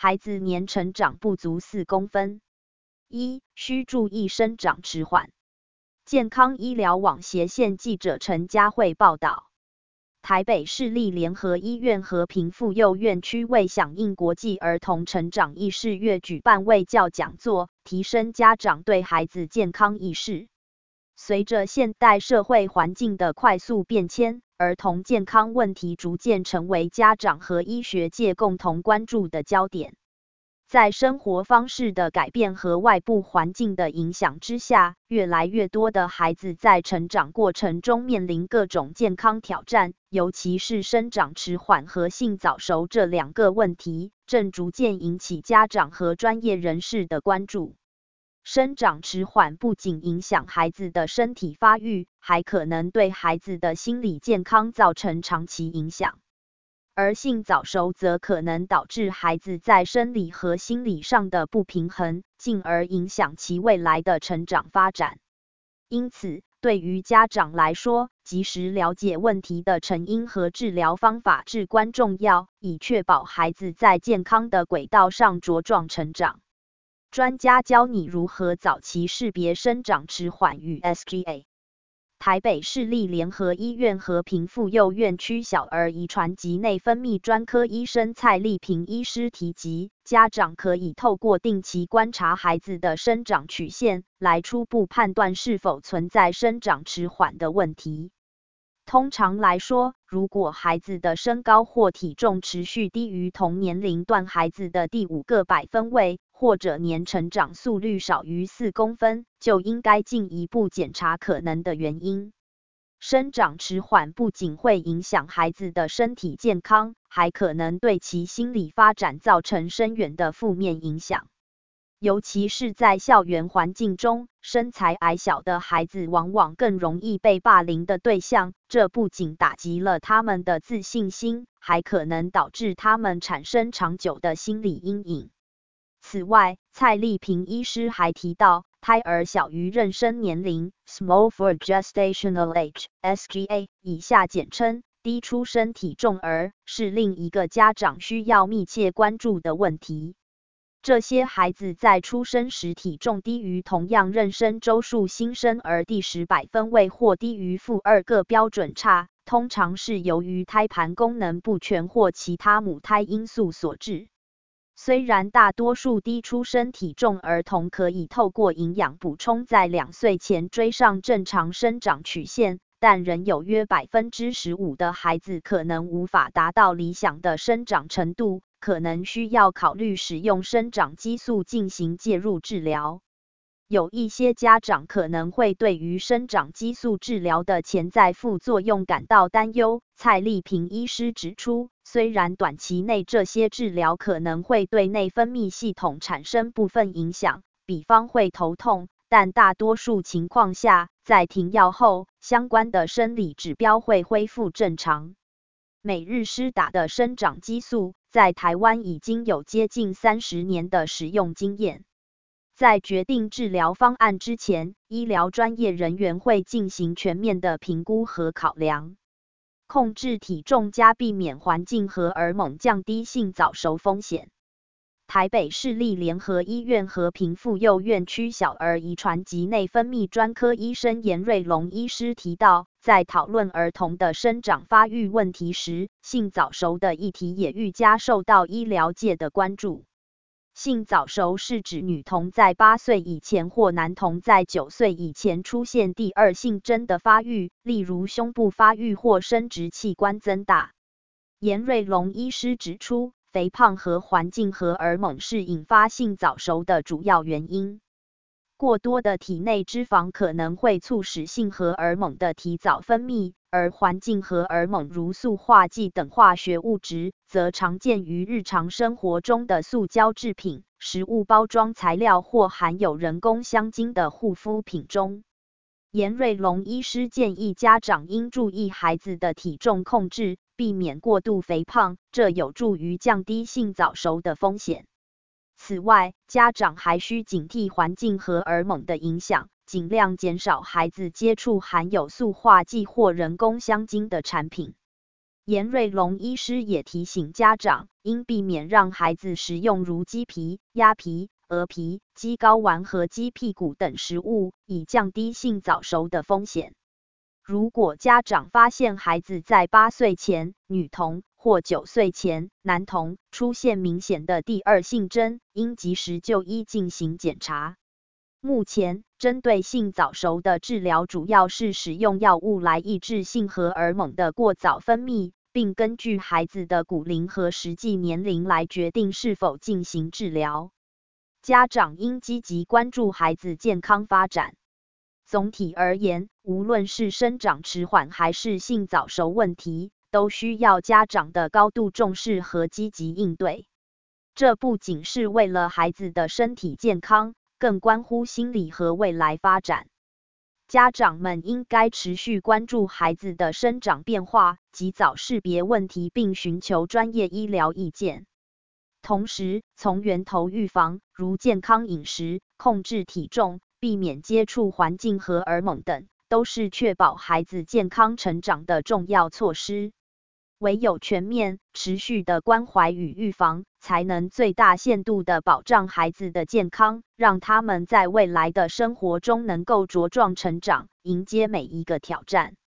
孩子年成长不足4公分。1. 需注意生长迟缓。健康医疗网斜线记者陈佳慧报道。台北市立联合医院和平妇幼院区为响应国际儿童成长意识月举办卫教讲座，提升家长对孩子健康意识。随着现代社会环境的快速变迁，儿童健康问题逐渐成为家长和医学界共同关注的焦点。在生活方式的改变和外部环境的影响之下，越来越多的孩子在成长过程中面临各种健康挑战，尤其是生长迟缓和性早熟这2个问题，正逐渐引起家长和专业人士的关注。生长迟缓不仅影响孩子的身体发育，还可能对孩子的心理健康造成长期影响。而性早熟则可能导致孩子在生理和心理上的不平衡，进而影响其未来的成长发展。因此，对于家长来说，及时了解问题的成因和治疗方法至关重要，以确保孩子在健康的轨道上茁壮成长。专家教你如何早期识别生长迟缓与 SGA。台北市立联合医院和平妇幼院区小儿遗传及内分泌专科医生蔡丽萍医师提及，家长可以透过定期观察孩子的生长曲线，来初步判断是否存在生长迟缓的问题。通常来说，如果孩子的身高或体重持续低于同年龄段孩子的第5个百分位，或者年成长速率少于4公分，就应该进一步检查可能的原因。生长迟缓不仅会影响孩子的身体健康，还可能对其心理发展造成深远的负面影响。尤其是在校园环境中，身材矮小的孩子往往更容易被霸凌的对象，这不仅打击了他们的自信心，还可能导致他们产生长久的心理阴影。此外，蔡丽萍医师还提到，胎儿小于妊娠年龄 （Small for Gestational Age，SGA） 以下简称低出生体重儿，是另一个家长需要密切关注的问题。这些孩子在出生时体重低于同样妊娠周数新生儿第10百分位或低于负2个标准差，通常是由于胎盘功能不全或其他母胎因素所致。虽然大多数低出生体重儿童可以透过营养补充在2岁前追上正常生长曲线，但仍有约 15% 的孩子可能无法达到理想的生长程度，可能需要考虑使用生长激素进行介入治疗。有一些家长可能会对于生长激素治疗的潜在副作用感到担忧。蔡丽萍医师指出，虽然短期内这些治疗可能会对内分泌系统产生部分影响，比方会头痛，但大多数情况下，在停药后，相关的生理指标会恢复正常。每日施打的生长激素，在台湾已经有接近30年的使用经验。在决定治疗方案之前，医疗专业人员会进行全面的评估和考量，控制体重加避免环境荷尔蒙，降低性早熟风险。台北市立联合医院和平妇幼院区小儿遗传及内分泌专科医生严瑞龙医师提到，在讨论儿童的生长发育问题时，性早熟的议题也愈加受到医疗界的关注。性早熟是指女童在8岁以前或男童在9岁以前出现第2性征的发育，例如胸部发育或生殖器官增大。严瑞龙医师指出，肥胖和环境荷尔蒙是引发性早熟的主要原因。过多的体内脂肪可能会促使性荷尔蒙的提早分泌，而环境荷尔蒙如塑化剂等化学物质，则常见于日常生活中的塑胶制品、食物包装材料或含有人工香精的护肤品中。严瑞龙医师建议家长应注意孩子的体重控制，避免过度肥胖，这有助于降低性早熟的风险。此外，家长还需警惕环境荷尔蒙的影响，尽量减少孩子接触含有塑化剂或人工香精的产品。 严瑞龙医师也提醒家长，应避免让孩子食用如鸡皮、鸭皮、鹅皮、鸡睾丸和鸡屁股等食物，以降低性早熟的风险。如果家长发现孩子在8岁前女童或9岁前男童出现明显的第二性征，应及时就医进行检查。目前，针对性早熟的治疗主要是使用药物来抑制性荷尔蒙的过早分泌，并根据孩子的骨龄和实际年龄来决定是否进行治疗。家长应积极关注孩子健康发展。总体而言，无论是生长迟缓还是性早熟问题，都需要家长的高度重视和积极应对。这不仅是为了孩子的身体健康，更关乎心理和未来发展。家长们应该持续关注孩子的生长变化，及早识别问题并寻求专业医疗意见。同时，从源头预防，如健康饮食、控制体重、避免接触环境荷尔蒙等，都是确保孩子健康成长的重要措施。唯有全面、持续的关怀与预防，才能最大限度地保障孩子的健康，让他们在未来的生活中能够茁壮成长，迎接每一个挑战。